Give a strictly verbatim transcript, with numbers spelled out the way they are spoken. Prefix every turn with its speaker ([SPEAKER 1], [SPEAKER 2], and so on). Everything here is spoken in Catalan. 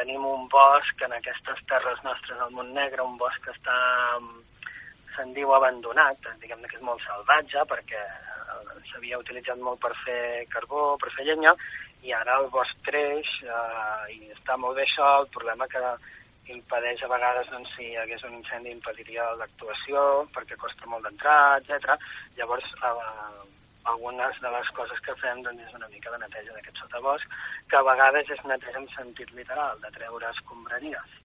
[SPEAKER 1] tenim un bosc en aquestes terres nostres al Montnegre, un bosc que està, se'n diu abandonat, diguem que és molt salvatge, perquè s'havia utilitzat molt per fer carbó, per fer llenya, i ara el bosc creix eh, i està molt bé això. El problema que impedeix a vegades, doncs, si hi hagués un incendi impediria l'actuació perquè costa molt d'entrar, etcètera. Llavors, eh, algunes de les coses que fem, doncs, és una mica de neteja d'aquest sotabosc, que a vegades és neteja en sentit literal, de treure escombraries.